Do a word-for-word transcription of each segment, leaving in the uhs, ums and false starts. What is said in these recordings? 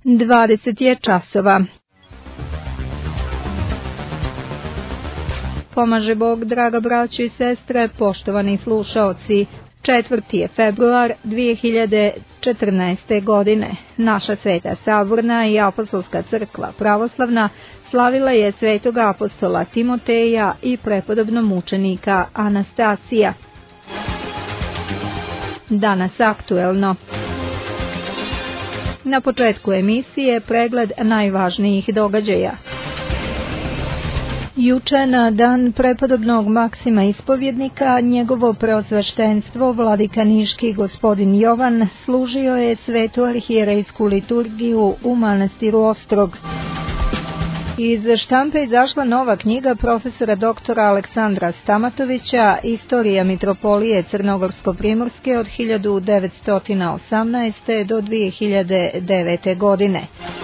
dvadeset je časova. Pomaže Bog, draga braćo i sestre, poštovani slušaoci. četvrti je februar dve hiljade četrnaeste. godine. Naša Sveta Saborna i Apostolska crkva pravoslavna slavila je svetog apostola Timoteja i prepodobnog mučenika Anastasija. Danas aktuelno. Na početku emisije pregled najvažnijih događaja. Juče na dan prepodobnog Maksima ispovjednika, njegovo preosveštenstvo vladika niški gospodin Jovan služio je svetu arhijerejsku liturgiju u manastiru Ostrog. Iz štampe izašla nova knjiga profesora doktora Aleksandra Stamatovića Istorija mitropolije Crnogorsko-primorske od hiljadu devetsto osamnaeste. do dve hiljade devete. godine.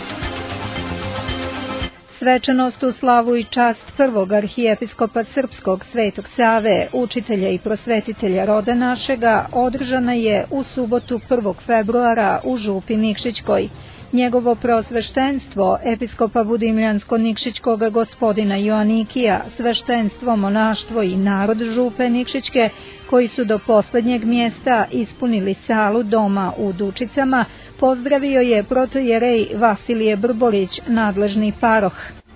Svečanost u slavu i čast prvog arhijepiskopa srpskog Svetog Save, učitelja i prosvetitelja roda našega, održana je u subotu prvog februara u Župi Nikšićkoj. Njegovo preosveštenstvo, episkopa Budimljansko-Nikšićkog gospodina Joanikija, sveštenstvo, monaštvo i narod Župe Nikšićke, koji su do posljednjeg mjesta ispunili salu doma u Dučicama, pozdravio je protojerej Vasilije Brborić, nadležni paroh.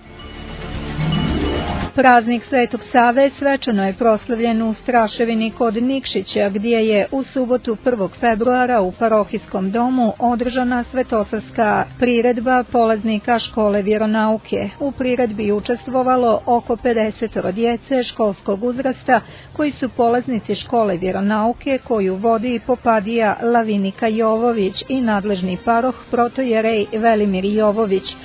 Praznik Svetog Save svečano je proslavljen u Straševini kod Nikšića, gdje je u subotu prvog februara u parohijskom domu održana svetosavska priredba polaznika škole vjeronauke. U priredbi učestvovalo oko pedeset djece školskog uzrasta koji su polaznici škole vjeronauke koju vodi popadija Lavinika Jovović i nadležni paroh protojerej Velimir Jovović.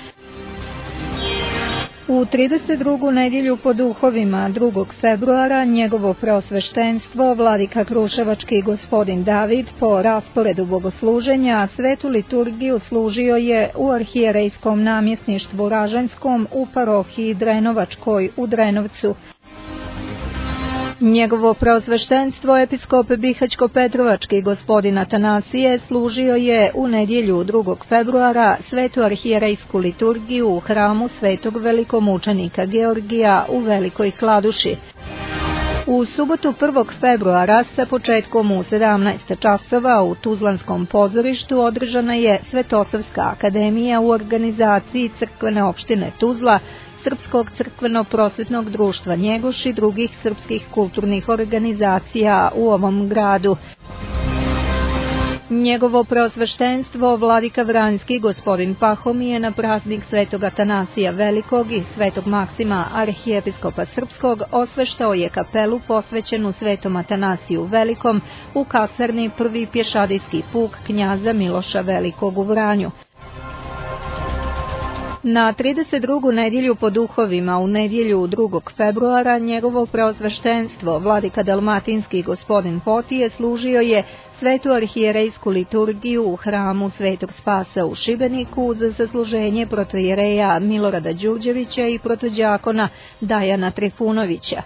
U trideset drugu nedjelju po duhovima drugog februara njegovo preosveštenstvo vladika Kruševački gospodin David po rasporedu bogosluženja svetu liturgiju služio je u arhijerejskom namjesništvu Ražanjskom u parohiji Drenovačkoj u Drenovcu. Njegovo preosveštenstvo episkop Bihaćko-Petrovački gospodin Atanasije služio je u nedjelju drugog februara svetu arhijerejsku liturgiju u hramu svetog velikomučenika Georgija u Velikoj Kladuši. U subotu prvog februara sa početkom u sedamnaest časova u Tuzlanskom pozorištu održana je Svetosavska akademija u organizaciji crkvene opštine Tuzla, Srpskog crkveno-prosvetnog društva Njegoš i drugih srpskih kulturnih organizacija u ovom gradu. Njegovo preosveštenstvo vladika Vranjski gospodin Pahomije na praznik svetog Atanasija Velikog i svetog Maksima arhijepiskopa srpskog osveštao je kapelu posvećenu svetom Atanasiju Velikom u kasarni prvi pješadijski puk knjaza Miloša Velikog u Vranju. Na trideset drugu nedjelju po duhovima u nedjelju drugog februara njegovo preosveštenstvo vladika Dalmatinski gospodin Potije služio je svetu arhijerejsku liturgiju u hramu Svetog Spasa u Šibeniku za zasluženje protojereja Milorada Đurđevića i protođakona Dajana Trifunovića.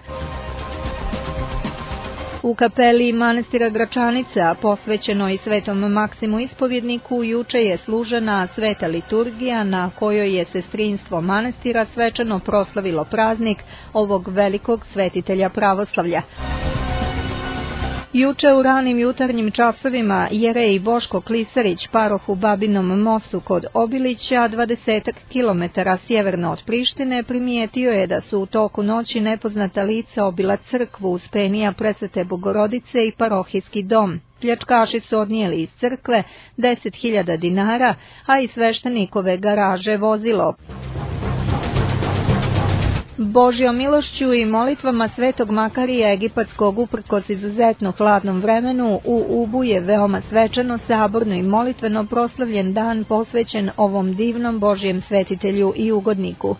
U kapeli manastira Gračanica, posvećenoj svetom Maksimu ispovjedniku, juče je služena sveta liturgija na kojoj je sestrinstvo manastira svečano proslavilo praznik ovog velikog svetitelja pravoslavlja. Juče u ranim jutarnjim časovima jerej Boško Klisarić, paroh u Babinom mostu kod Obilića, dvadesetak kilometara sjeverno od Prištine, primijetio je da su u toku noći nepoznata lica obila crkvu Uspenija Presvete Bogorodice i parohijski dom. Pljačkaši su odnijeli iz crkve deset hiljada dinara, a i sveštenikove garaže vozilo. Božjom milošću i molitvama svetog Makarija Egipatskog uprkos izuzetno hladnom vremenu u Ubu je veoma svečano, saborno i molitveno proslavljen dan posvećen ovom divnom Božjem svetitelju i ugodniku.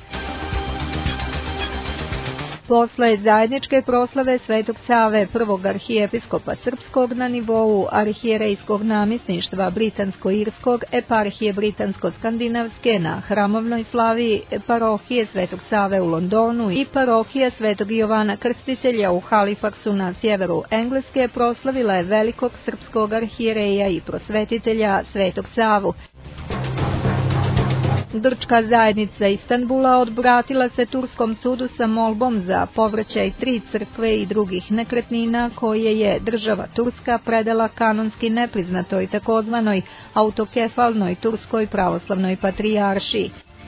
Posle zajedničke proslave Svetog Save, prvog arhijepiskopa srpskog na nivou arhijerejskog namjesništva Britansko-Irskog, eparhije Britansko-Skandinavske na hramovnoj slavi parohije Svetog Save u Londonu i parohije Svetog Jovana Krstitelja u Halifaxu na sjeveru Engleske proslavila je velikog srpskog arhijereja i prosvetitelja Svetog Savu. Grčka zajednica Istanbula odbratila se Turskom sudu sa molbom za povraćaj tri crkve i drugih nekretnina koje je država Turska predala kanonski nepriznatoj takozvanoj autokefalnoj Turskoj pravoslavnoj patrijaršiji.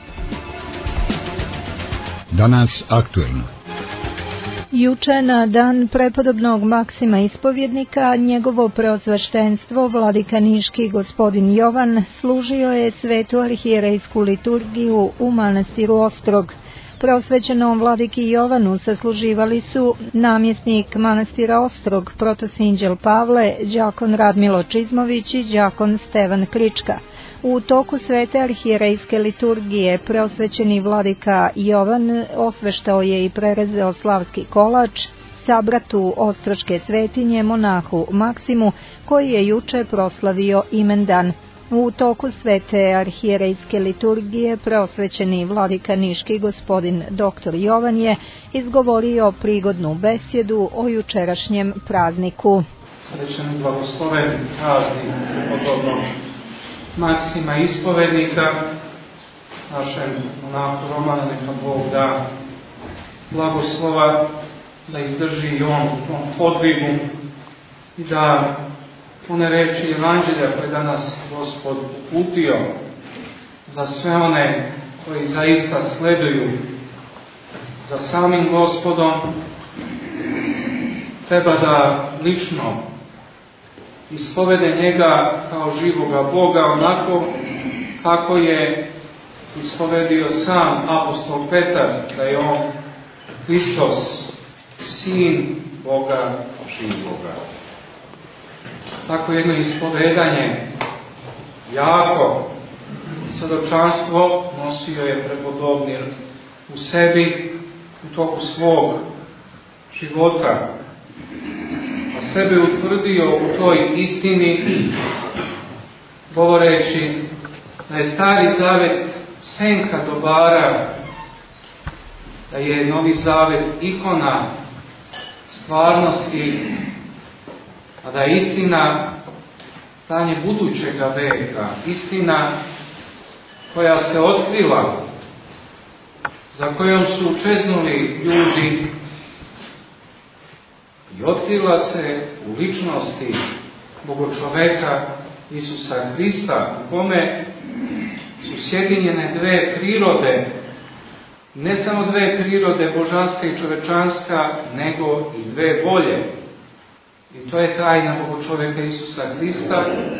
Danas aktuelno. Juče na dan prepodobnog Maksima ispovjednika, njegovo preosveštenstvo, vladika niški gospodin Jovan, služio je svetu arhijerejsku liturgiju u manastiru Ostrog. Preosvećenom vladiki Jovanu sasluživali su namjesnik manastira Ostrog, protosinđel Pavle, đakon Radmilo Čizmović i đakon Stevan Krička. U toku svete arhijerejske liturgije preosvećeni vladika Jovan osveštao je i prerezao slavski kolač, sabratu ostroške svetinje monahu Maksimu, koji je juče proslavio imendan. U toku svete arhijerejske liturgije preosvećeni vladika niški gospodin doktor Jovan je izgovorio prigodnu besjedu o jučerašnjem prazniku. Srećan i blagosloven praznik podobnog Maksima ispovednika, našem monahu Romanu, neka Bog da blagoslova, da izdrži i on u tom podvigu i da one reči Evanđelja koje danas Gospod uputio za sve one koji zaista sleduju za samim Gospodom, treba da lično ispovede njega kao živoga Boga onako kako je ispovedio sam apostol Petar, da je on Hristos, sin Boga živoga. Tako jedno ispovedanje jako svjedočanstvo nosio je prepodobni u sebi u toku svog života, a sebe utvrdio u toj istini, govoreći da je Stari Zavet senka dobara, da je Novi Zavet ikona stvarnosti, a da je istina stanje budućega veka, istina koja se otkrila, za kojom su čeznuli ljudi i otkrila se u ličnosti Bogočoveka Isusa Hrista, u kome su sjedinjene dve prirode, ne samo dve prirode, božanska i čovečanska, nego i dve volje. I to je tajna Bogočoveka Isusa Hrista,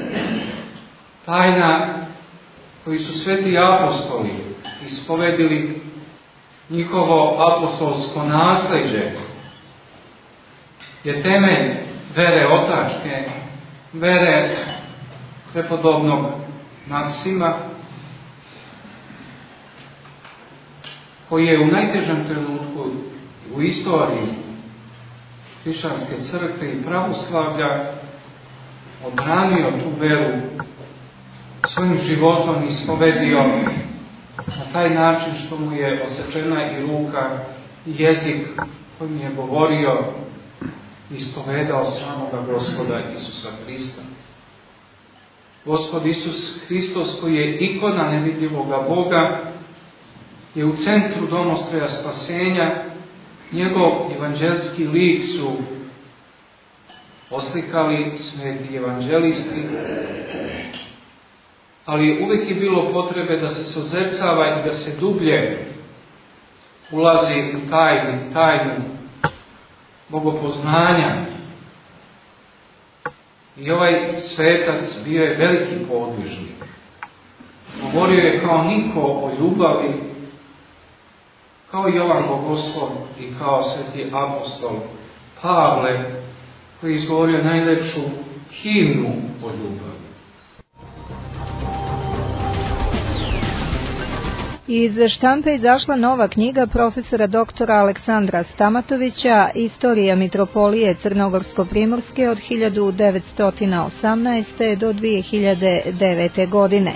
tajna koju su sveti apostoli ispovedili, njihovo apostolsko nasljeđe je temelj vere otačke, vere prepodobnog Maksima, koji je u najtežem trenutku u istoriji hrišćanske crkve i pravoslavlja odbranio tu veru, svojim životom ispovedio na taj način što mu je osečena i ruka i jezik kojim je govorio i ispovedao samoga Gospoda Isusa Hrista. Gospod Isus Hristos, koji je ikona nevidljivoga Boga, je u centru domostroja spasenja. Njegov evanđelski lik su oslikali sveti evanđelisti, ali uvijek je bilo potrebe da se sozrcava i da se dublje ulazi u tajnu, tajnu bogopoznanja. I ovaj svetac bio je veliki podvižnik. Govorio je kao niko o ljubavi, kao Jovan Bogoslov i kao sveti apostol Pavle, koji je izgovorio najlepšu himnu o ljubavi. Iz štampe izašla nova knjiga profesora doktora Aleksandra Stamatovića Istorija mitropolije Crnogorsko-primorske od hiljadu devetsto osamnaeste. do dvije hiljade devete. godine.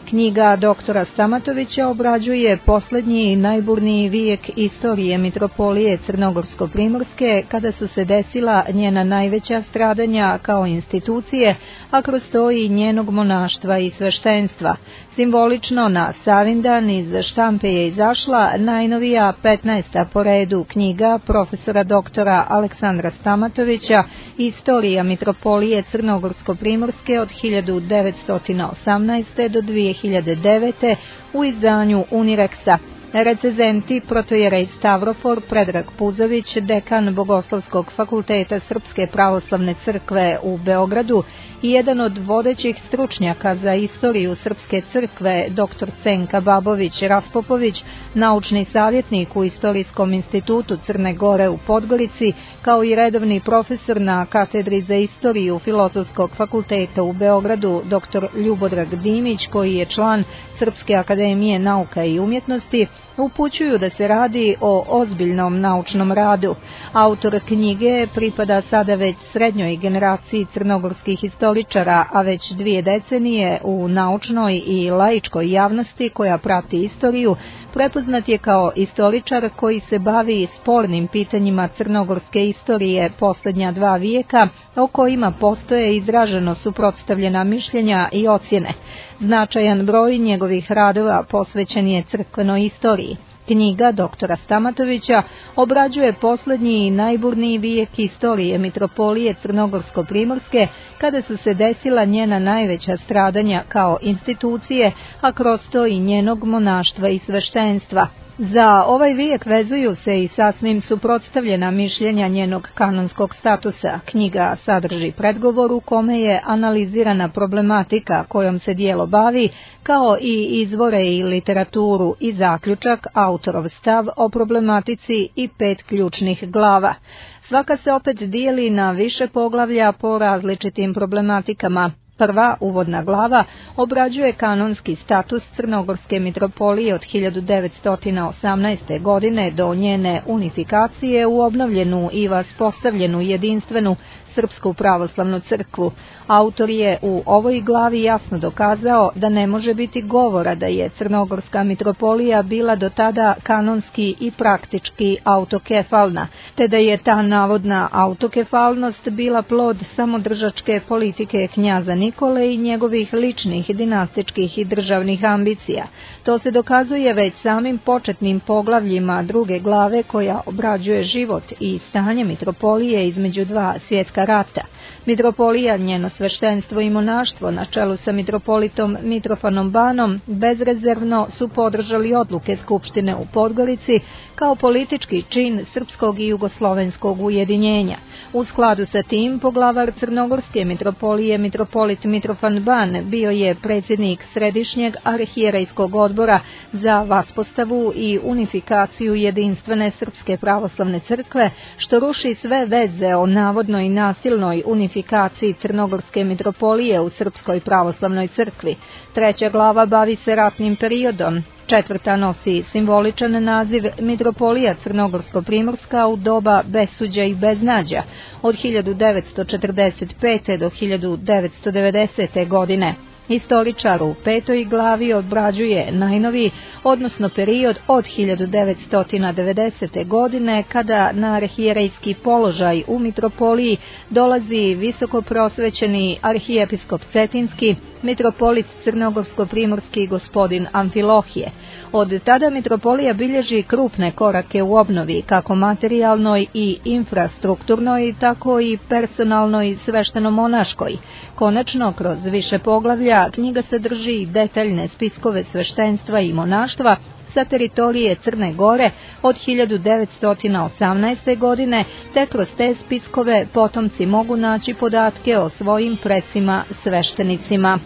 Knjiga doktora Stamatovića obrađuje poslednji i najburniji vijek istorije mitropolije Crnogorsko-primorske, kada su se desila njena najveća stradanja kao institucije, a kroz to i njenog monaštva i sveštenstva. Simbolično na Savindan iz štampe je izašla najnovija petnaesta po redu knjiga profesora doktora Aleksandra Stamatovića Istorija mitropolije Crnogorsko-primorske od hiljadu devetsto osamnaeste do dve hiljade devete u izdanju Unireksa. Recenzenti protojerej Stavrofor Predrag Puzović, dekan Bogoslovskog fakulteta Srpske pravoslavne crkve u Beogradu i jedan od vodećih stručnjaka za istoriju Srpske crkve dr Senka Babović Raspopović, naučni savjetnik u Istorijskom institutu Crne Gore u Podgorici, kao i redovni profesor na katedri za istoriju Filozofskog fakulteta u Beogradu dr Ljubodrag Dimić, koji je član Srpske akademije nauka i umjetnosti, upućuju da se radi o ozbiljnom naučnom radu. Autor knjige pripada sada već srednjoj generaciji crnogorskih istoričara, a već dvije decenije u naučnoj i laičkoj javnosti koja prati istoriju prepoznat je kao istoričar koji se bavi spornim pitanjima crnogorske istorije posljednja dva vijeka, o kojima postoje izraženo suprotstavljena mišljenja i ocjene. Značajan broj njegovih radova posvećen je crkvenoj istoriji. Knjiga doktora Stamatovića obrađuje poslednji i najburniji vijek istorije mitropolije Crnogorsko-primorske, kada su se desila njena najveća stradanja kao institucije, a kroz to i njenog monaštva i sveštenstva. Za ovaj vijek vezuju se i sasvim suprotstavljena mišljenja njenog kanonskog statusa. Knjiga sadrži predgovor u kome je analizirana problematika kojom se dijelo bavi, kao i izvore i literaturu i zaključak, autorov stav o problematici i pet ključnih glava. Svaka se opet dijeli na više poglavlja po različitim problematikama. Prva, uvodna glava, obrađuje kanonski status Crnogorske mitropolije od hiljadu devetsto osamnaeste. godine do njene unifikacije u obnovljenu i vaspostavljenu jedinstvenu Srpsku pravoslavnu crkvu. Autor je u ovoj glavi jasno dokazao da ne može biti govora da je Crnogorska mitropolija bila do tada kanonski i praktički autokefalna, te da je ta navodna autokefalnost bila plod samodržačke politike knjaza Nikole i njegovih ličnih, dinastičkih i državnih ambicija. To se dokazuje već samim početnim poglavljima druge glave, koja obrađuje život i stanje mitropolije između dva svjetska rata. Mitropolija, njeno sveštenstvo i monaštvo na čelu sa mitropolitom Mitrofanom Banom bezrezervno su podržali odluke Skupštine u Podgorici kao politički čin srpskog i jugoslovenskog ujedinjenja. U skladu sa tim, poglavar Crnogorske mitropolije mitropolit Mitrofan Ban bio je predsjednik Središnjeg arhijerejskog odbora za vaspostavu i unifikaciju jedinstvene Srpske pravoslavne crkve, što ruši sve veze o navodnoj nasilnoj unifikaciji Crnogorske mitropolije u Srpskoj pravoslavnoj crkvi. Treća glava bavi se ratnim periodom. Četvrta nosi simboličan naziv Mitropolija Crnogorsko-primorska u doba besuđa i beznađa od hiljadu devetsto četrdeset pete. do hiljadu devetsto devedesete. godine. Istoričar u petoj glavi obrađuje najnoviji, odnosno period od hiljadu devetsto devedesete. godine, kada na arhijerejski položaj u mitropoliji dolazi visoko prosvećeni arhijepiskop Cetinski, mitropolit Crnogorsko-primorski gospodin Amfilohije. Od tada mitropolija bilježi krupne korake u obnovi, kako materijalnoj i infrastrukturnoj, tako i personalnoj svešteno-monaškoj. Konačno, kroz više poglavlja, knjiga sadrži detaljne spiskove sveštenstva i monaštva sa teritorije Crne Gore od hiljadu devetsto osamnaeste. godine, te kroz te spiskove potomci mogu naći podatke o svojim precima sveštenicima.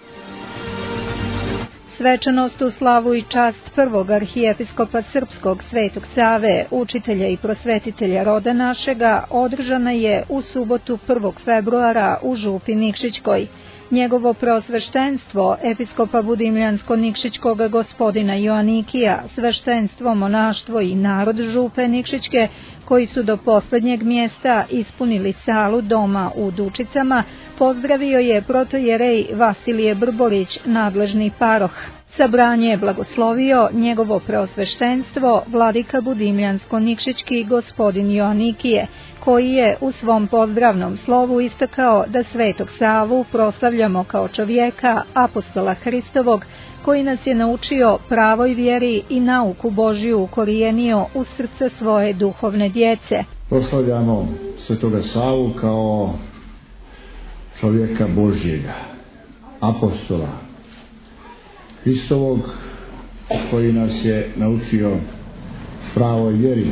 Svečanost u slavu i čast prvog arhijepiskopa srpskog Svetog Save, učitelja i prosvetitelja roda našega, održana je u subotu prvog februara u Župi Nikšićkoj. Njegovo preosveštenstvo, episkopa Budimljansko-Nikšićkog gospodina Joanikija, sveštenstvo, monaštvo i narod župe Nikšićke, koji su do posljednjeg mjesta ispunili salu doma u Dučicama, pozdravio je protojerej Vasilije Brborić, nadležni paroh. Sabranje je blagoslovio njegovo preosveštenstvo, vladika Budimljansko-Nikšićki gospodin Joanikije, koji je u svom pozdravnom slovu istakao da Svetog Savu proslavljamo kao čovjeka, apostola Hristovog, koji nas je naučio pravoj vjeri i nauku Božju ukorijenio u srce svoje duhovne djece. Proslavljamo Svetoga Savu kao čovjeka Božjega, apostola Hristovog, koji nas je naučio pravoj vjeri,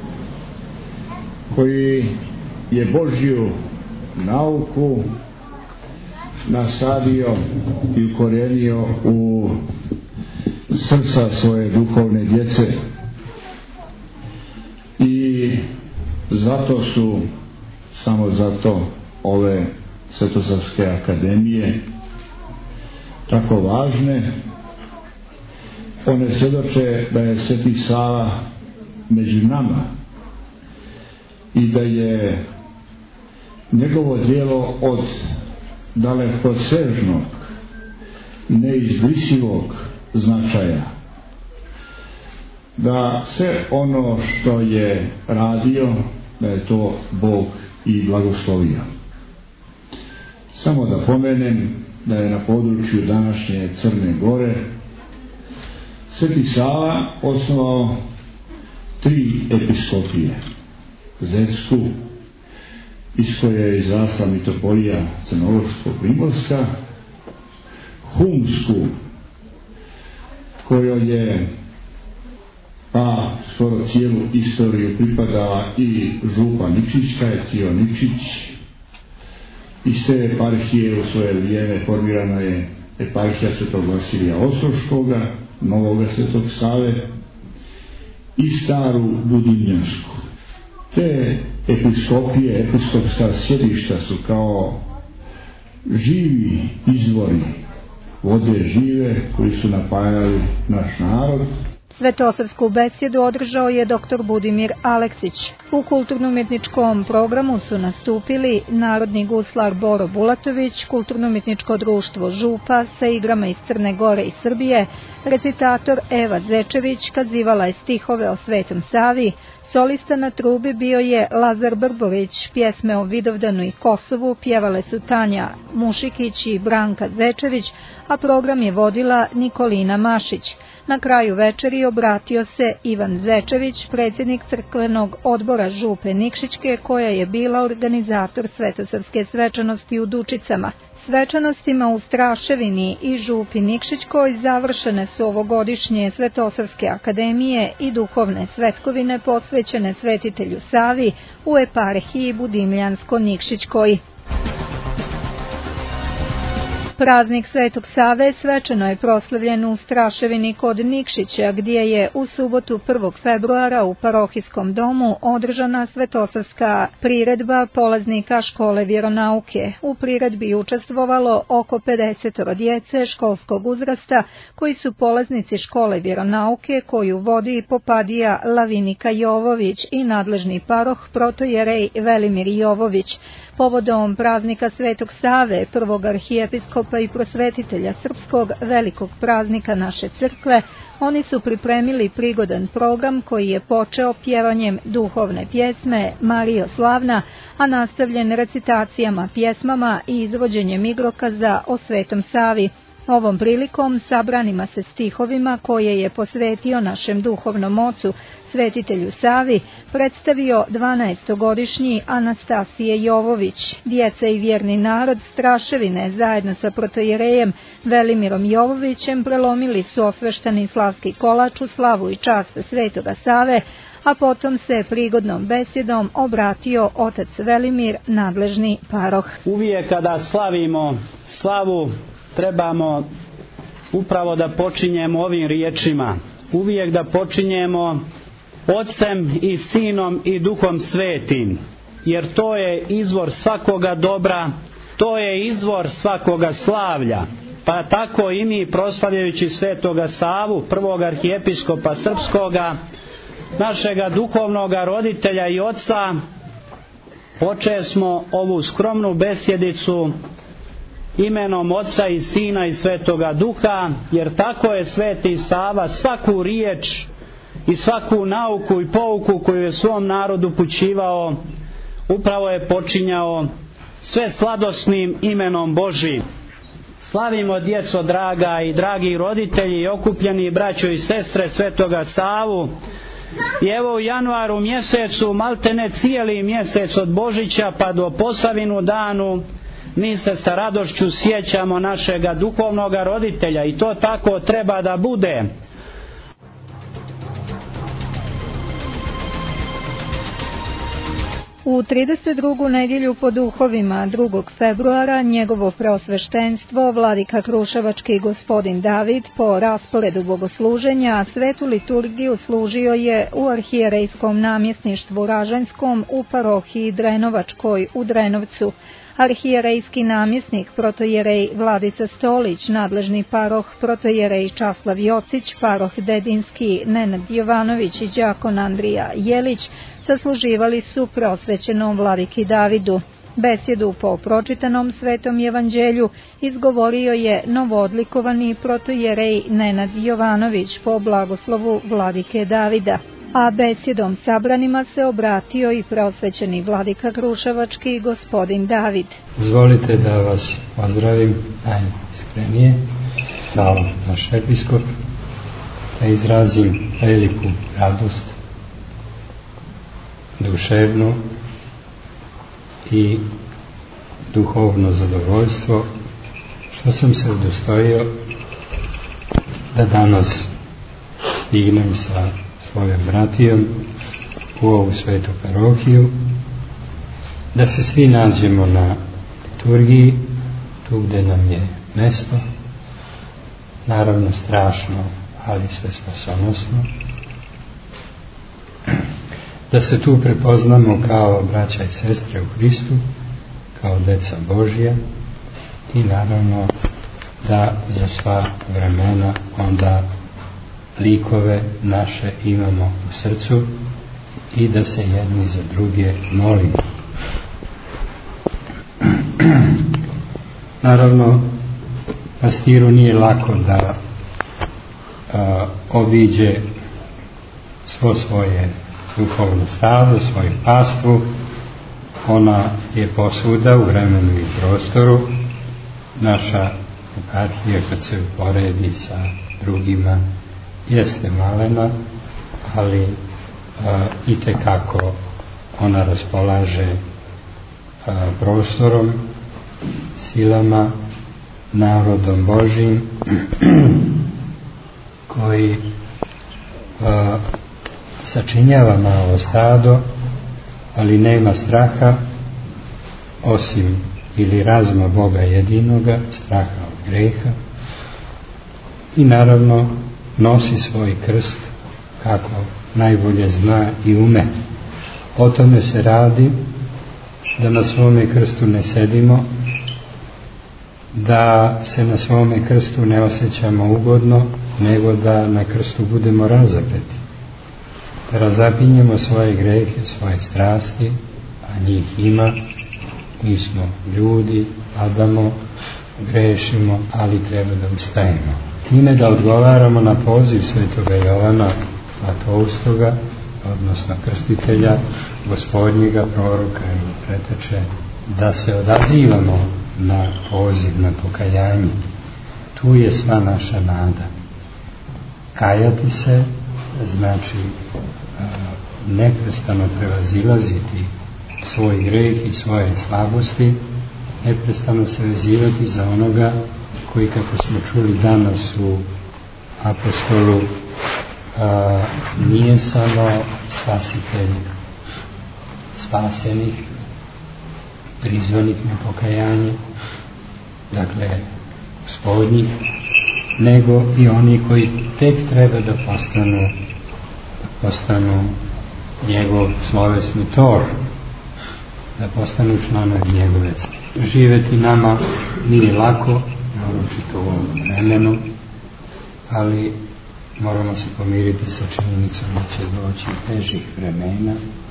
koji je Božju nauku nasadio i ukorijenio u srca svoje duhovne djece. I zato su, samo zato, ove Svetosavske akademije tako važne. One svjedoče da je Sveti Sava među nama i da je njegovo djelo od dalekosežnog, neizbrisivog značaja, da sve ono što je radio, da je to Bog i blagoslovio. Samo da pomenem da je na području današnje Crne Gore Sveti Sava osnovao tri episkopije: Zetsku, iz koje je izrasla mitropolija Crnogorsko-Primorska, Humsku, kojoj je pa skoro cijelu istoriju pripadala i župa Nikšićka, Cio Nikšić. Iz te eparhije u svoje vrijeme formirana je eparhija Svetog Vasilija Ostroškoga, Novoga Svetog Save i staru Budimljansku. Te episkopije, episkopska sjedišta su kao živi izvori vode žive koji su napajali naš narod. Svetosavsku besjedu održao je doktor Budimir Aleksić. U kulturno-umjetničkom programu su nastupili narodni guslar Boro Bulatović, kulturno-umjetničko društvo Župa sa igrama iz Crne Gore i Srbije, recitator Eva Zečević kazivala je stihove o Svetom Savi, solista na trubi bio je Lazar Brborić, pjesme o Vidovdanu i Kosovu pjevale su Tanja Mušikić i Branka Zečević, a program je vodila Nikolina Mašić. Na kraju večeri obratio se Ivan Zečević, predsjednik crkvenog odbora župe Nikšićke, koja je bila organizator Svetosavske svečanosti u Dučicama. Svečanostima u Straševini i župi Nikšićkoj završene su ovogodišnje Svetosavske akademije i duhovne svetkovine posvećene svetitelju Savi u eparhiji Budimljansko-Nikšićkoj. Praznik Svetog Save svečano je proslavljen u Straševini kod Nikšića, gdje je u subotu prvog februara u parohijskom domu održana svetosavska priredba polaznika škole vjeronauke. U priredbi učestvovalo oko pedeset djece školskog uzrasta koji su polaznici škole vjeronauke koju vodi popadija Lavinika Jovović i nadležni paroh protojerej Velimir Jovović. Povodom praznika Svetog Save, prvog arhijepiskopa i prosvetitelja srpskog, velikog praznika naše crkve, oni su pripremili prigodan program koji je počeo pjevanjem duhovne pjesme Marijo Slavna, a nastavljen recitacijama pjesmama i izvođenjem igrokaza o Svetom Savi. Ovom prilikom sabranima se stihovima koje je posvetio našem duhovnom ocu, svetitelju Savi, predstavio dvanaestogodišnji Anastasije Jovović. Djeca i vjerni narod Straševine zajedno sa protojerejem Velimirom Jovovićem prelomili su osveštani slavski kolač u slavu i čast Svetoga Save, a potom se prigodnom besjedom obratio otac Velimir, nadležni paroh. Uvijek kada slavimo slavu trebamo upravo da počinjemo ovim riječima. Uvijek da počinjemo Otcem i Sinom i Duhom Svetim, jer to je izvor svakoga dobra, to je izvor svakoga slavlja. Pa tako i mi, proslavljajući svetoga Savu, prvog arhijepiskopa srpskoga, našega duhovnoga roditelja i oca, počesmo ovu skromnu besjedicu imenom Oca i Sina i Svetoga Duha, jer tako je sveti Sava svaku riječ i svaku nauku i pouku koju je svom narodu upućivao, upravo je počinjao sve sladosnim imenom Božijim. Slavimo, djeco draga i dragi roditelji i okupljeni braćo i sestre svetoga Savu. I evo u januaru mjesecu, maltene cijeli mjesec od Božića pa do Posavinu danu, mi se sa radošću sjećamo našega duhovnoga roditelja i to tako treba da bude. U trideset drugu nedjelju po duhovima drugog februara njegovo preosveštenstvo vladika Kruševački gospodin David po rasporedu bogosluženja svetu liturgiju služio je u arhijerejskom namjesništvu Ražanjskom u parohiji Drenovačkoj u Drenovcu. Arhijerejski namjesnik protojerej Vladica Stolić, nadležni paroh protojerej Časlav Jocić, paroh Dedinski Nenad Jovanović i đakon Andrija Jelić sasluživali su preosvećenom vladiki Davidu. Besjedu po pročitanom svetom evanđelju izgovorio je novoodlikovani protojerej Nenad Jovanović po blagoslovu vladike Davida. A besjedom sabranima se obratio i preosvećeni vladika Kruševački gospodin David. Dozvolite da vas pozdravim najiskrenije, hvala naš episkop, da izrazim veliku radost, duševnu i duhovno zadovoljstvo što sam se udostojio da danas stignem sa svojom bratijom u ovu svetu parohiju, da se svi nađemo na liturgiji, tu gdje nam je mesto, naravno strašno, ali sve spasonosno, da se tu prepoznamo kao braća i sestre u Hristu, kao deca Božja i naravno da za sva vremena onda likove naše imamo u srcu i da se jedni za druge molimo. Naravno, pastiru nije lako da a, obiđe svo svoje duhovno stado, svoju pastvu. Ona je posvuda u vremenu i prostoru. Naša eparhija, kad se uporedi sa drugima, jeste malena, ali a, itekako ona raspolaže a, prostorom, silama, narodom Božjim koji a, sačinjava malo stado, ali nema straha osim ili razuma Boga jedinoga, straha od greha, i naravno nosi svoj krst kako najbolje zna i ume. O tome se radi, da na svome krstu ne sedimo, da se na svome krstu ne osjećamo ugodno, nego da na krstu budemo razapeti. Da razapinjemo svoje grehe, svoje strasti, a njih ima. Mi smo ljudi, padamo, grešimo, ali treba da ustajemo. Time da odgovaramo na poziv svetoga Jovana Zlatoustoga, odnosno krstitelja, gospodnjega, proroka i preteče, da se odazivamo na poziv, na pokajanje. Tu je sva naša nada. Kajati se znači neprestano prevazilaziti svoj greh i svoje slabosti, neprestano se vezivati za onoga koji, kako smo čuli danas u apostolu, a, nije samo spasitelj spasenih, prizvanih na pokajanje, dakle gospodnjih, nego i oni koji tek treba da postanu, da postanu njegov slovesni tor. da postanu članovi njegove crkve. Živeti nama nije lako, naročito u ovom vremenu, ali moramo se pomiriti sa činjenicom da će doći težih vremena.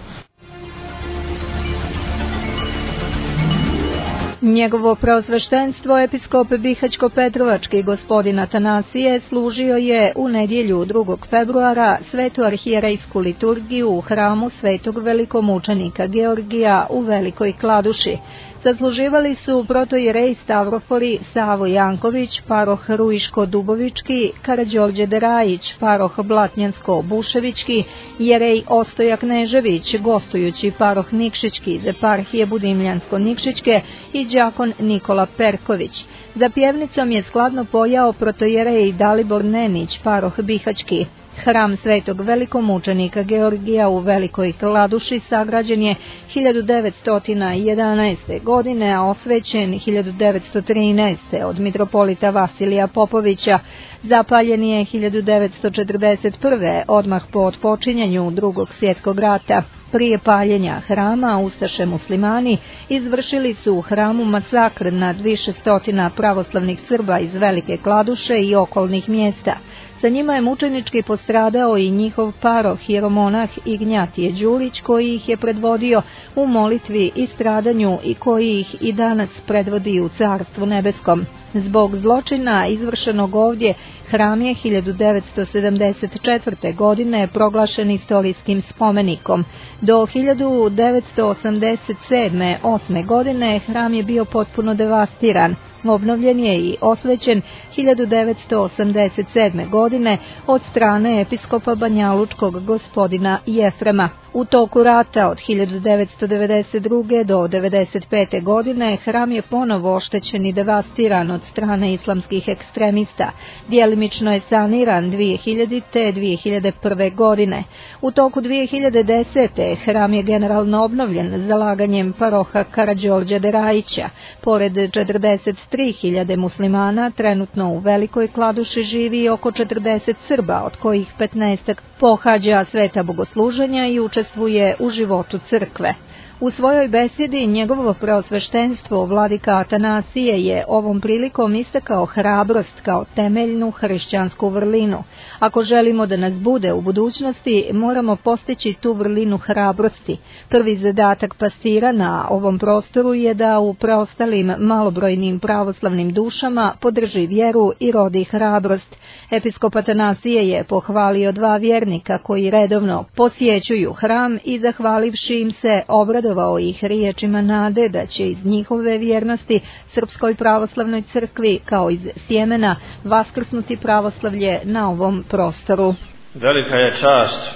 Njegovo preosveštenstvo episkop Bihaćko-Petrovački gospodin Atanasije služio je u nedjelju drugog februara svetu arhijerejsku liturgiju u hramu svetog velikomučenika Georgija u Velikoj Kladuši. Zasluživali su protojerej Stavrofori Savo Janković, paroh Ruiško-Dubovički, Karađorđe Derajić, paroh Blatnjansko-Buševički, jerej Ostoja Knežević, gostujući paroh Nikšićki iz eparhije Budimljansko-Nikšićke i đakon Nikola Perković. Za pjevnicom je skladno pojao protojerej Dalibor Nenić, paroh Bihaćki. Hram svetog velikomučenika Georgija u Velikoj Kladuši sagrađen je hiljadu devetsto jedanaeste. godine, a osvećen hiljadu devetsto trinaeste. od mitropolita Vasilija Popovića. Zapaljen je hiljadu devetsto četrdeset prve. odmah po otpočinjanju drugog svjetskog rata. Prije paljenja hrama ustaše muslimani izvršili su u hramu masakr nad više stotina pravoslavnih Srba iz Velike Kladuše i okolnih mjesta. Sa njima je mučenički postradao i njihov paroh hieromonah Ignjatije Đurić, koji ih je predvodio u molitvi i stradanju i koji ih i danas predvodi u Carstvu nebeskom. Zbog zločina izvršenog ovdje, hram je hiljadu devetsto sedamdeset četvrte. godine proglašen istorijskim spomenikom. Do hiljadu devetsto osamdeset sedme. osme. godine hram je bio potpuno devastiran. Obnovljen je i osvećen hiljadu devetsto osamdeset sedme. godine od strane episkopa banjalučkog gospodina Jefrema. U toku rata od hiljadu devetsto devedeset druge. do devedeset pete. godine hram je ponovo oštećen i devastiran od strane islamskih ekstremista. Djelimično je saniran dvije hiljadite. i dvije hiljade prve. godine. U toku dvije hiljade desete. hram je generalno obnovljen zalaganjem paroha Karađorđa Derajića. Pored četrdeset tri hiljade muslimana, trenutno u Velikoj Kladuši živi oko četrdeset Srba, od kojih petnaest pohađa sveta bogosluženja i učestvuje u životu crkve. U svojoj besjedi njegovo preosveštenstvo vladika Atanasije je ovom prilikom istakao hrabrost kao temeljnu hrišćansku vrlinu. Ako želimo da nas bude u budućnosti, moramo postići tu vrlinu hrabrosti. Prvi zadatak pastira na ovom prostoru je da u preostalim malobrojnim pravoslavnim dušama podrži vjeru i rodi hrabrost. Episkop Atanasije je pohvalio dva vjernika koji redovno posjećuju hram i zahvalivši im se obradovao ih riječima nade da će iz njihove vjernosti Srpskoj pravoslavnoj crkvi kao iz sjemena vaskrsnuti pravoslavlje na ovom prostoru. Velika je čast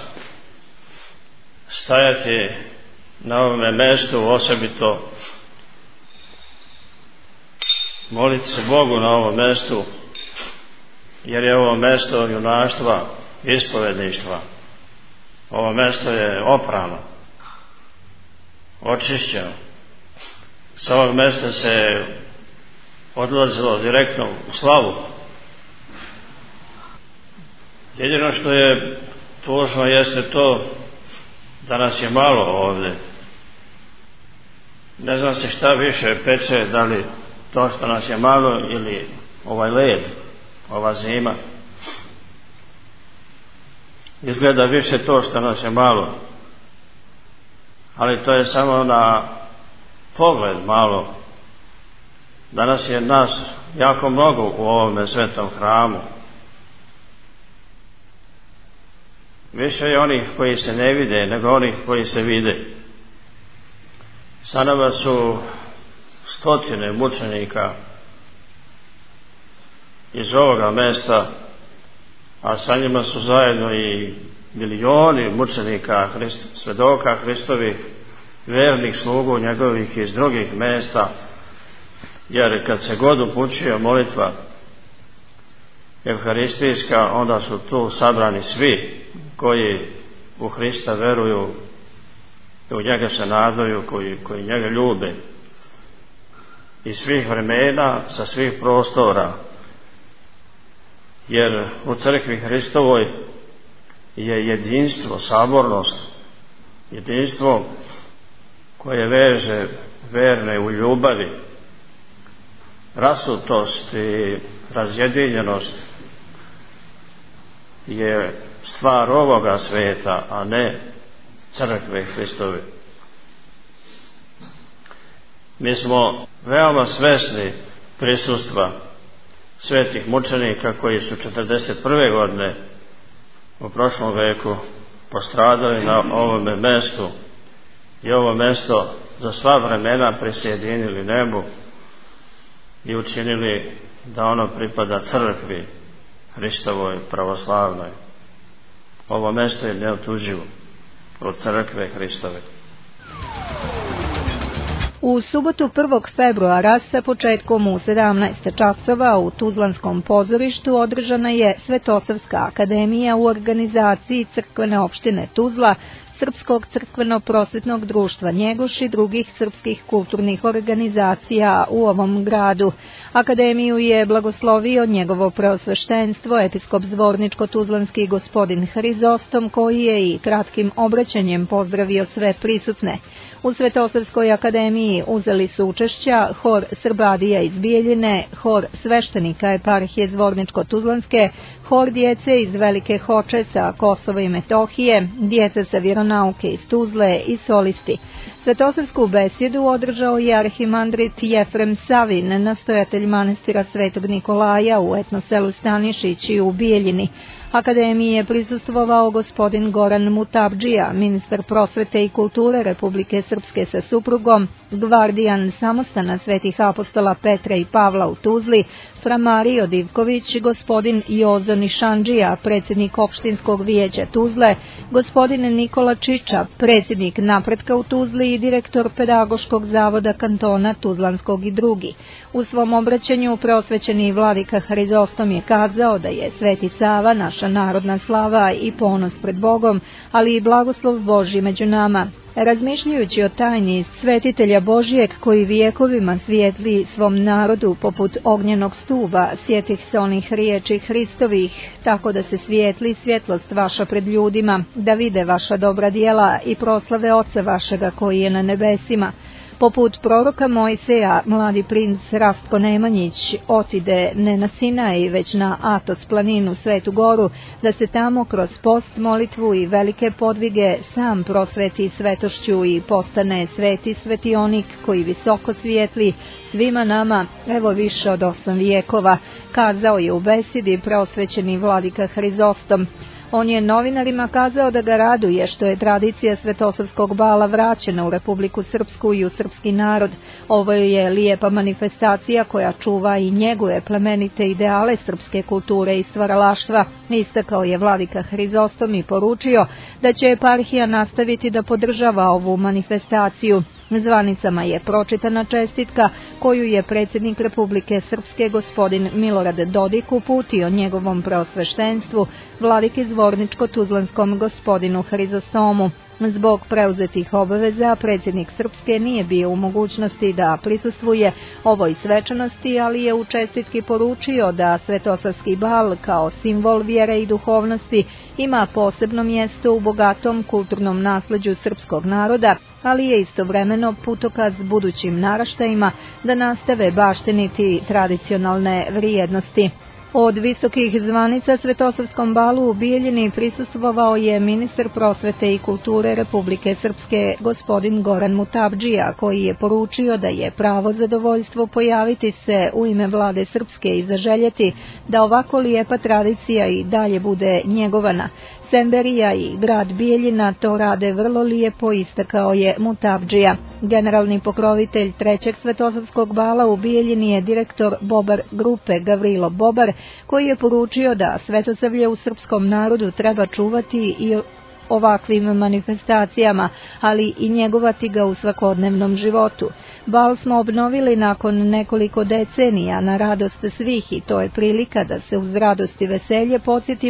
stajati na ovome mjestu, osobito moliti se Bogu na ovom mjestu, jer je ovo mjesto junaštva, ispovedništva. Ovo mjesto je oprano, očišćeno. Sa ovog mjesta se odlazilo direktno u slavu. Jedino što je tužno jeste to da nas je malo ovdje. Ne znam se šta više peče, da li to što nas je malo ili ovaj led, ova zima. Izgleda više to što nas je malo, ali to je samo na pogled malo. Danas je nas jako mnogo u ovome svetom hramu. Više je onih koji se ne vide nego onih koji se vide. Sa nama su stotine mučenika iz ovoga mjesta, a sa njima su zajedno i milioni mučenika, Hrist, svedoka Hristovih, vernih slugu njegovih iz drugih mjesta, jer kad se god upućuje molitva evharistijska, onda su tu sabrani svi koji u Hrista veruju i u njega se nadaju, koji, koji njega ljube, iz svih vremena, sa svih prostora, jer u crkvi Hristovoj je jedinstvo, sabornost, jedinstvo koje veže verne u ljubavi, rasutost i razjedinjenost je stvar ovoga sveta, a ne crkve Hristove. Mi smo veoma svesni prisustva svetih mučenika koji su četrdeset prve godine u prošlom veku postradali na ovome mestu i ovo mesto za sva vremena prisjedinili nebu i učinili da ono pripada crkvi Hristovoj pravoslavnoj. Ovo mesto je neotuđivo od crkve Hristove. U subotu prvog februara sa početkom u sedamnaest časova u Tuzlanskom pozorištu održana je Svetosavska akademija u organizaciji Crkvene opštine Tuzla, Srpskog crkveno-prosvetnog društva Njegoš i drugih srpskih kulturnih organizacija u ovom gradu. Akademiju je blagoslovio njegovo preosveštenstvo, episkop Zvorničko-Tuzlanski gospodin Hrizostom, koji je i kratkim obraćanjem pozdravio sve prisutne. U Svetosavskoj akademiji uzeli su učešća hor Srbadija iz Bijeljine, hor sveštenika eparhije Zvorničko-Tuzlanske, hor djece iz Velike Hoče sa Kosova i Metohije, djeca sa vjeronauke iz Tuzle i solisti. Svetosavsku besjedu održao je arhimandrit Jefrem Savin, nastojatelj manastira Svetog Nikolaja u etno selu Stanišić i u Bijeljini. Akademiji je prisustvovao gospodin Goran Mutabdžija, ministar prosvete i kulture Republike Srpske sa suprugom, gvardijan samostana Svetih apostola Petra i Pavla u Tuzli, fra Mario Divković, gospodin Jozo Nišandžija, predsjednik opštinskog vijeća Tuzle, gospodin Nikola Čiča, predsjednik Napretka u Tuzli i direktor pedagoškog zavoda kantona Tuzlanskog i drugi. U svom obraćanju preosvećeni vladika Hrizostom je kazao da je Sveti Sava naša narodna slava i ponos pred Bogom, ali i blagoslov Božji među nama. Razmišljajući o tajni svetitelja Božijeg koji vijekovima svijetli svom narodu poput ognjenog stuba, sjetih se onih riječi Hristovih, tako da se svijetli svjetlost vaša pred ljudima, da vide vaša dobra djela i proslave Oca vašega koji je na nebesima. Poput proroka Mojseja, mladi princ Rastko Nemanjić otide ne na Sinaj, već na Atos planinu Svetu Goru, da se tamo kroz post, molitvu i velike podvige sam prosveti svetošću i postane sveti svetionik koji visoko svijetli svima nama, evo više od osam vijekova, kazao je u besedi preosvećeni vladika Hrizostom. On je novinarima kazao da ga raduje što je tradicija Svetosavskog bala vraćena u Republiku Srpsku i u srpski narod. Ovo je lijepa manifestacija koja čuva i njeguje plemenite ideale srpske kulture i stvaralaštva, istakao je vladika Hrizostom i poručio da će eparhija nastaviti da podržava ovu manifestaciju. Zvanicama je pročitana čestitka koju je predsjednik Republike Srpske gospodin Milorad Dodik uputio njegovom preosveštenstvu, vladiki Zvorničko-Tuzlanskom gospodinu Hrizostomu. Zbog preuzetih obaveza predsjednik Srpske nije bio u mogućnosti da prisustvuje ovoj svečanosti, ali je u čestitki poručio da Svetosavski bal kao simbol vjere i duhovnosti ima posebno mjesto u bogatom kulturnom nasleđu srpskog naroda, ali je istovremeno putokaz budućim naraštajima da nastave bašteniti tradicionalne vrijednosti. Od visokih zvanica Svetosavskom balu u Bijeljini prisustvovao je ministar prosvete i kulture Republike Srpske gospodin Goran Mutabdžija, koji je poručio da je pravo zadovoljstvo pojaviti se u ime vlade Srpske i zaželjeti da ovako lijepa tradicija i dalje bude njegovana. Semberija i grad Bijeljina to rade vrlo lijepo, istakao je Mutabdžija. Generalni pokrovitelj trećeg Svetosavskog bala u Bijeljini je direktor Bobar grupe Gavrilo Bobar, koji je poručio da Svetosavlje u srpskom narodu treba čuvati i ovakvim manifestacijama, ali i njegovati ga u svakodnevnom životu. Bal smo obnovili nakon nekoliko decenija na radost svih i to je prilika da se uz radost i veselje podsjetimo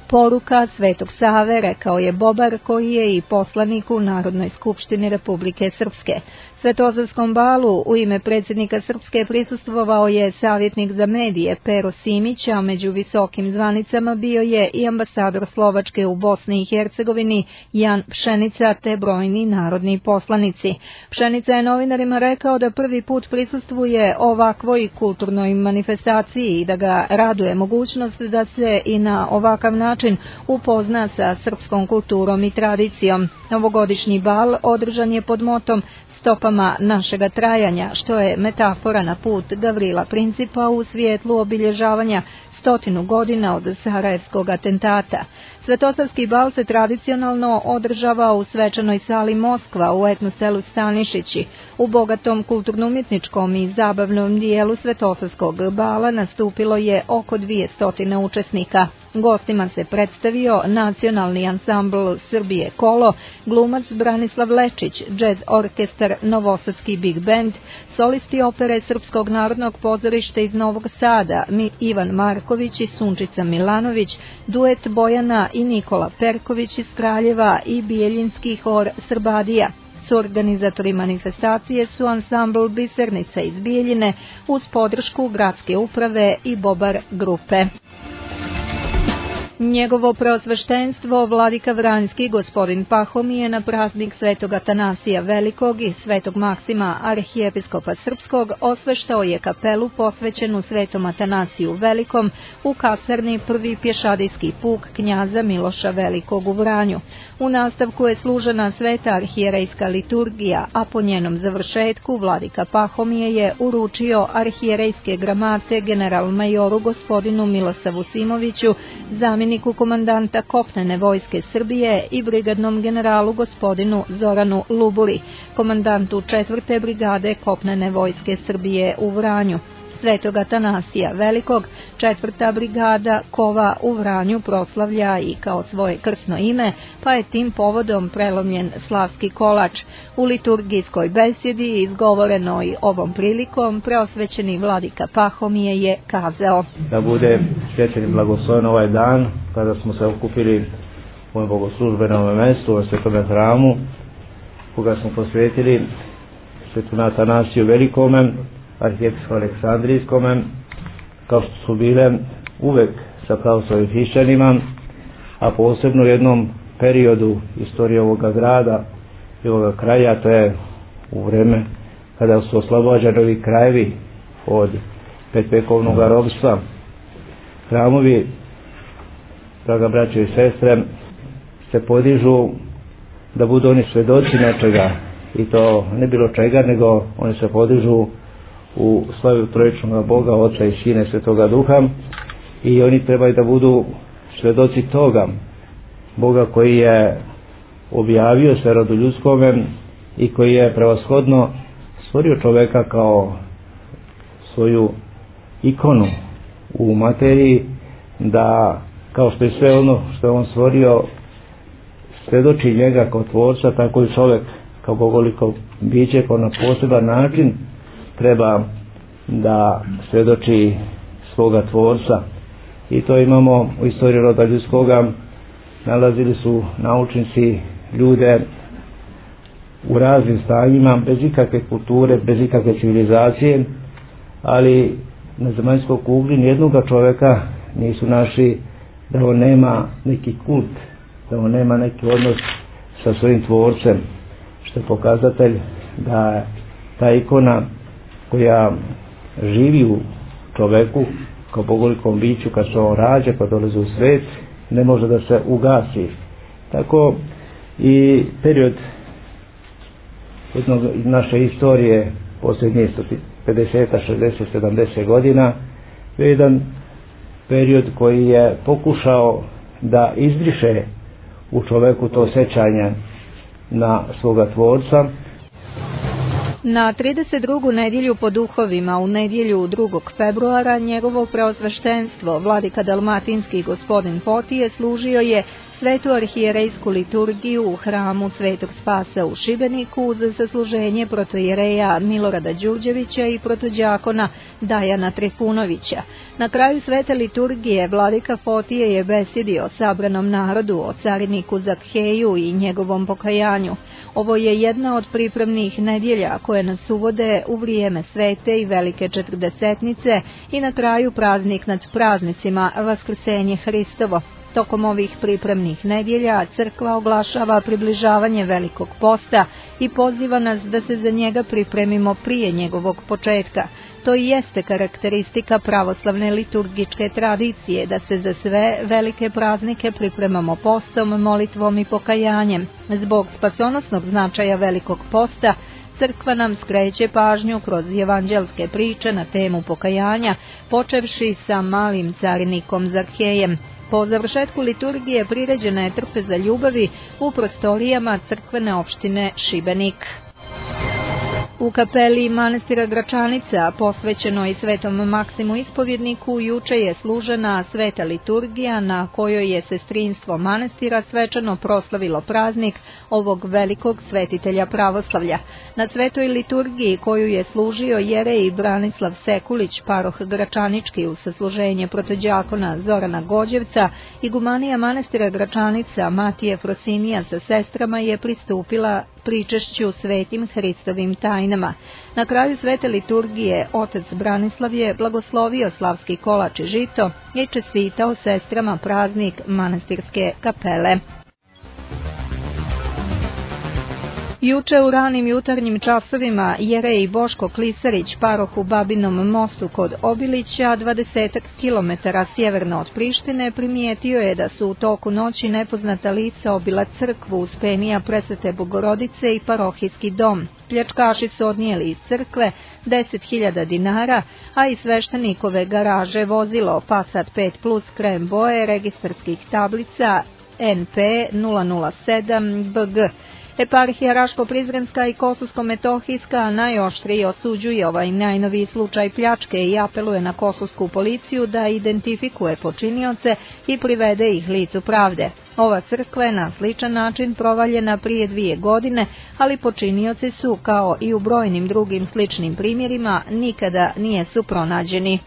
Poruka Svetog Save, rekao je Bobar, koji je i poslanik u Narodnoj skupštini Republike Srpske. Svetosarskom balu u ime predsjednika Srpske prisustvovao je savjetnik za medije Pero Simić, a među visokim zvanicama bio je i ambasador Slovačke u Bosni i Hercegovini Jan Pšenica te brojni narodni poslanici. Pšenica je novinarima rekao da prvi put prisustvuje ovakvoj kulturnoj manifestaciji i da ga raduje mogućnost da se i na ovakav način upozna sa srpskom kulturom i tradicijom. Ovogodišnji bal održan je pod motom Stopama našega trajanja, što je metafora na put Gavrila Principa u svijetlu obilježavanja stotinu godina od Sarajevskog atentata. Svetosavski bal se tradicionalno održava u svečanoj sali Moskva u etno selu Stanišići. U bogatom kulturno-umjetničkom i zabavnom dijelu Svetosavskog bala nastupilo je oko dvjesto učesnika. Gostima se predstavio nacionalni ansambl Srbije Kolo, glumac Branislav Lečić, džez orkestar Novosadski Big Band, solisti opere Srpskog narodnog pozorišta iz Novog Sada, Ivan Marković i Sunčica Milanović, duet Bojana i Nikola Perković iz Kraljeva i Bijeljinski hor Srbadija. Suorganizatori manifestacije su ansambl Bisernica iz Bijeljine uz podršku gradske uprave i Bobar grupe. Njegovo preosveštenstvo vladika Vranjski gospodin Pahomije na praznik Svetog Atanasija Velikog i Svetog Maksima arhijepiskopa Srpskog osveštao je kapelu posvećenu Svetom Atanasiju Velikom u kasarni prvi pješadijski puk knjaza Miloša Velikog u Vranju. U nastavku je služena sveta arhijerejska liturgija, a po njenom završetku vladika Pahomije je uručio arhijerejske gramate general-majoru gospodinu Milosavu Simoviću, zamjeniku komandanta kopnene vojske Srbije i brigadnom generalu gospodinu Zoranu Lubuli, komandantu četvrte brigade kopnene vojske Srbije u Vranju. Svetog Atanasija Velikog četvrta brigada Kova u Vranju proslavlja i kao svoje krsno ime, pa je tim povodom prelomljen slavski kolač. U liturgijskoj besjedi izgovorenoj ovom prilikom preosvećeni vladika Pahomije je kazao: Da bude srećen i blagosloven ovaj dan kada smo se okupili u ovom bogoslužbenom mjestu, u Svetome hramu, koga smo posvetili Svetu Atanasiju Velikome, arhijepiskopu Aleksandrijskome, kao što su bile uvek sa pravoslavnim hrišćanima, a posebno u jednom periodu istorije ovoga grada i ovoga kraja, to je u vreme kada su oslobođeni ovi krajevi od petvekovnog ropstva. Hramovi, draga braćo i sestre, se podižu da budu oni svedoci nečega, i to ne bilo čega, nego oni se podižu u slavu trojičnog Boga, Oca i Sina i Svetoga Duha, i oni trebaju da budu svedoci toga Boga koji je objavio se rodu ljudskome i koji je prevashodno stvorio čoveka kao svoju ikonu u materiji, da kao što je sve ono što je on stvorio svedoči njega kao tvorca, tako i čovek kao bogoliko biće kao na poseban način treba da svedoči svoga tvorca. I to imamo u istoriji roda ljudskoga. Nalazili su naučnici ljude u raznim stanjima, bez ikakve kulture, bez ikakve civilizacije, ali na zemaljskoj kugli nijednoga čovjeka nisu našli da on nema neki kult, da on nema neki odnos sa svojim tvorcem, što je pokazatelj da ta ikona koja živi u čoveku kao bogolikom biću, kad se on rađa, kad dolazi u svet, ne može da se ugasi. Tako i period jednog naše istorije posljednje pedeset, šezdeset, sedamdeset godina je jedan period koji je pokušao da izbriše u čoveku to sećanje na svoga tvorca. Na trideset drugu nedjelju po duhovima, u nedjelju drugog februara, njegovo preosveštenstvo, vladika dalmatinski gospodin Potije, služio je Svetu arhijerejsku liturgiju u hramu Svetog Spasa u Šibeniku uz sasluženje protojereja Milorada Đurđevića i protođakona Dajana Trifunovića. Na kraju svete liturgije vladika Fotije je besjedio sabranom narodu o cariniku Zakheju i njegovom pokajanju. Ovo je jedna od pripremnih nedjelja koje nas uvode u vrijeme svete i velike četrdesetnice i na kraju praznik nad praznicima Vaskrsenje Hristovo. Tokom ovih pripremnih nedjelja crkva oglašava približavanje Velikog posta i poziva nas da se za njega pripremimo prije njegovog početka. To i jeste karakteristika pravoslavne liturgičke tradicije, da se za sve velike praznike pripremamo postom, molitvom i pokajanjem. Zbog spasonosnog značaja Velikog posta, crkva nam skreće pažnju kroz evanđelske priče na temu pokajanja, počevši sa malim carinikom Zakhejem. Po završetku liturgije priređena je trpeza ljubavi u prostorijama crkvene opštine Šibenik. U kapeli manastira Gračanica, posvećenoj Svetom Maksimu Ispovjedniku, juče je služena sveta liturgija na kojoj je sestrinstvo manastira svečano proslavilo praznik ovog velikog svetitelja pravoslavlja. Na svetoj liturgiji koju je služio jerej Branislav Sekulić, paroh Gračanički uz sasluženje protođakona Zorana Gođevca, igumanija manastira Gračanica Matije Frosinija sa sestrama je pristupila pričešću svetim Hristovim tajnama. Na kraju svete liturgije otac Branislav je blagoslovio slavski kolač i žito i čestitao sestrama praznik manastirske kapele. Juče u ranim jutarnjim časovima jerej Boško Klisarić, paroh u Babinom Mostu kod Obilića, dvadesetak kilometara sjeverno od Prištine, primijetio je da su u toku noći nepoznata lica obila crkvu Uspenija Presvete Bogorodice i parohijski dom. Pljačkaši su odnijeli iz crkve deset hiljada dinara, a iz sveštenikove garaže vozilo Passat pet plus krem boje registarskih tablica N P nula nula sedam B G. Eparhija Raško-Prizrenska i Kosovsko-Metohijska najoštrije osuđuje ovaj najnoviji slučaj pljačke i apeluje na kosovsku policiju da identifikuje počinioce i privede ih licu pravde. Ova crkva je na sličan način provaljena prije dvije godine, ali počinioci su, kao i u brojnim drugim sličnim primjerima, nikada nijesu pronađeni.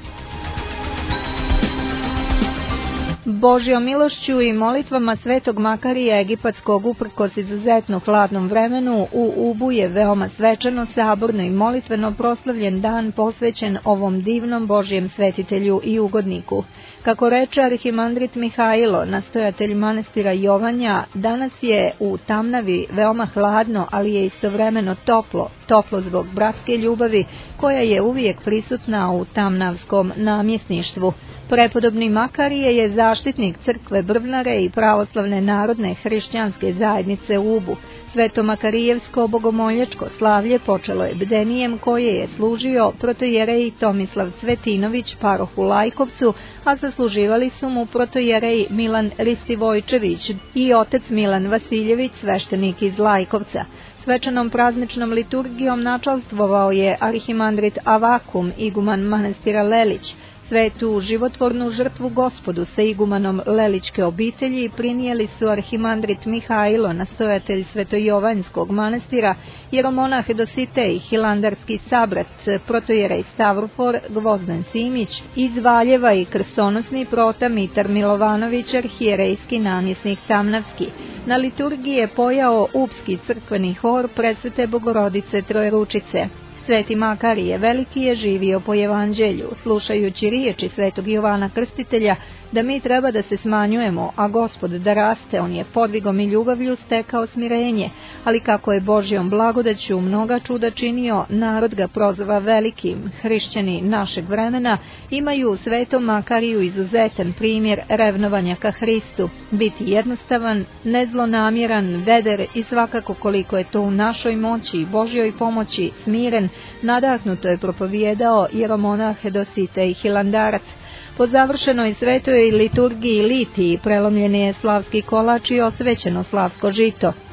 Božjom milošću i molitvama Svetog Makarija Egipatskog uprkos izuzetno hladnom vremenu u Ubu je veoma svečano, saborno i molitveno proslavljen dan posvećen ovom divnom Božjem svetitelju i ugodniku. Kako reče arhimandrit Mihajlo, nastojatelj manastira Jovanja, danas je u Tamnavi veoma hladno, ali je istovremeno toplo, toplo zbog bratske ljubavi koja je uvijek prisutna u tamnavskom namjesništvu. Prepodobni Makarije je zaštitnik crkve Brvnare i pravoslavne narodne hrišćanske zajednice u Ubu. Sveto Makarijevsko bogomoljačko slavlje počelo je bdenijem koje je služio protojerej Tomislav Cvetinović, paroh u Lajkovcu, a zasluživali su mu protojerej Milan Ristivojčević i otac Milan Vasiljević, sveštenik iz Lajkovca. Svečanom prazničnom liturgijom načalstvovao je arhimandrit Avakum, iguman manastira Lelić. Svetu životvornu žrtvu Gospodu sa igumanom Leličke obitelji prinijeli su arhimandrit Mihajlo, nastojatelj Svetojovanjskog manastira, jeromonah Dositej, hilandarski sabrat, protojerej Stavrofor, Gvozden Simić, iz Valjeva i krstonosni prota Mitar Milovanović, arhijerejski namjesnik Tamnavski. Na liturgiji je pojao Upski crkveni hor Presvete Bogorodice Trojeručice. Sveti Makarije Veliki je živio po evanđelju, slušajući riječi svetog Jovana Krstitelja da mi treba da se smanjujemo, a Gospod da raste. On je podvigom i ljubavlju stekao smirenje, ali kako je Božjom blagodaću mnoga čuda činio, narod ga prozva velikim. Hrišćani našeg vremena imaju u Svetom Makariju izuzetan primjer revnovanja ka Hristu, biti jednostavan, nezlonamjeran, veder i svakako koliko je to u našoj moći i Božjoj pomoći smiren, nadahnuto je propovijedao jeromonah Dositej Hilandarac. Po završenoj svetoj liturgiji litiji prelomljen je slavski kolač i osvećeno slavsko žito.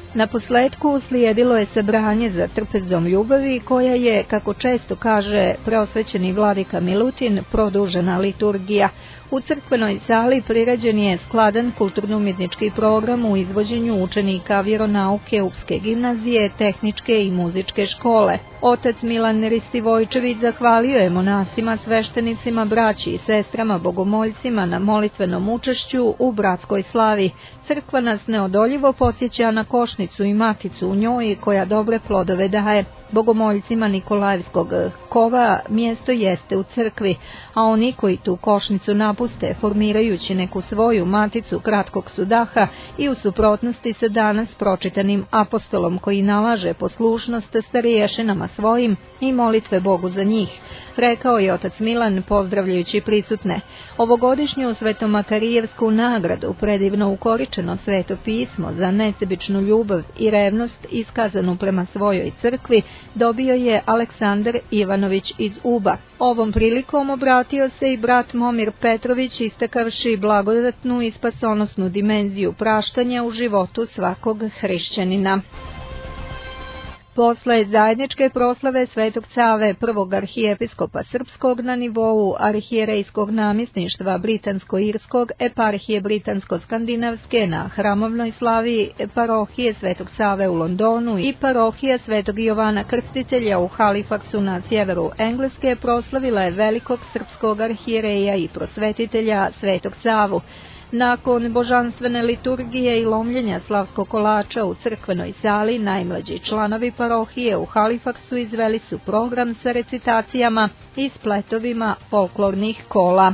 Na posledku slijedilo je sabranje za trpezom ljubavi koja je, kako često kaže preosvećeni vladika Milutin, produžena liturgija. U crkvenoj sali priređen je skladan kulturno-umjetnički program u izvođenju učenika vjeronauke Upske gimnazije, tehničke i muzičke škole. Otac Milan Ristivojčević zahvalio je monasima, sveštenicima, braći i sestrama, bogomoljcima na molitvenom učešću u bratskoj slavi. Crkva nas neodoljivo podsjeća na košnicu i maticu u njoj koja dobre plodove daje. Bogomoljcima Nikolajevskog kova mjesto jeste u crkvi, a oni koji tu košnicu napuste, formirajući neku svoju maticu kratkog sudaha i u suprotnosti sa danas pročitanim apostolom koji nalaže poslušnost stariješinama svojim i molitve Bogu za njih, rekao je otac Milan pozdravljajući prisutne. Ovogodišnju Svetomakarievsku nagradu, predivno ukoričeno sveto pismo za nesebičnu ljubav i revnost iskazanu prema svojoj crkvi, dobio je Aleksandar Ivanović iz Uba. Ovom prilikom obratio se i brat Momir Petrović, istakavši blagodatnu i spasonosnu dimenziju praštanja u životu svakog hrišćanina. Posle zajedničke proslave Svetog Save, prvog arhijepiskopa srpskog na nivou arhijerejskog namjesništva Britansko-Irskog, eparhije Britansko-Skandinavske na hramovnoj slavi, parohije Svetog Save u Londonu i parohija Svetog Jovana Krstitelja u Halifaxu na sjeveru Engleske proslavila je velikog srpskog arhijereja i prosvetitelja Svetog Savu. Nakon božanstvene liturgije i lomljenja slavskog kolača u crkvenoj sali, najmlađi članovi parohije u Halifaxu izveli su program sa recitacijama i spletovima folklornih kola.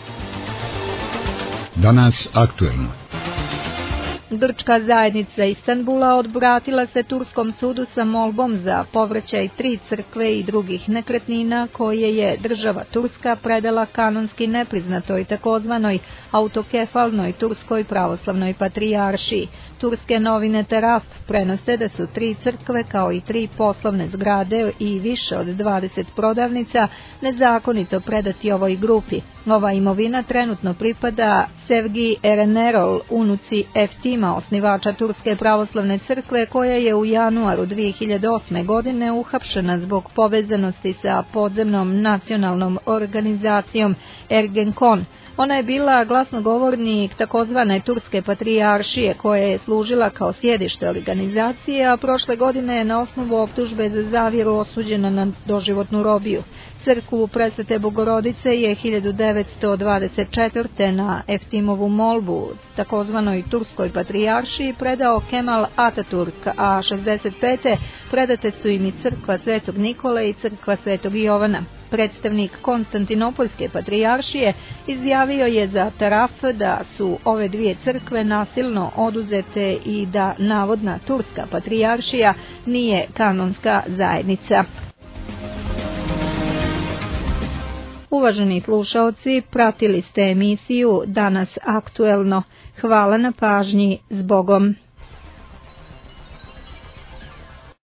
Danas aktuelno. Grčka zajednica Istanbula odbratila se Turskom sudu sa molbom za povraćaj tri crkve i drugih nekretnina koje je država Turska predala kanonski nepriznatoj takozvanoj autokefalnoj Turskoj pravoslavnoj patrijaršiji. Turske novine Taraf prenose da su tri crkve kao i tri poslovne zgrade i više od dvadeset prodavnica nezakonito predati ovoj grupi. Ova imovina trenutno pripada Sevgi Erenerol, unuci Eftima, osnivača Turske pravoslavne crkve, koja je u januaru dvije hiljade osme. godine uhapšena zbog povezanosti sa podzemnom nacionalnom organizacijom Ergenekon. Ona je bila glasnogovornik takozvane Turske patrijaršije koja je služila kao sjedište organizacije, a prošle godine je na osnovu optužbe za zavjeru osuđena na doživotnu robiju. Crkvu Presvete Bogorodice je hiljadu devetsto dvadeset četvrte. na Eftimovu molbu takozvanoj Turskoj patrijaršiji predao Kemal Ataturk, a šezdeset pete. predate su im i crkva Svetog Nikole i crkva Svetog Jovana. Predstavnik Konstantinopoljske patrijaršije izjavio je za Taraf da su ove dvije crkve nasilno oduzete i da navodna Turska patrijaršija nije kanonska zajednica. Uvaženi slušaoci, pratili ste emisiju Danas aktuelno. Hvala na pažnji, s Bogom.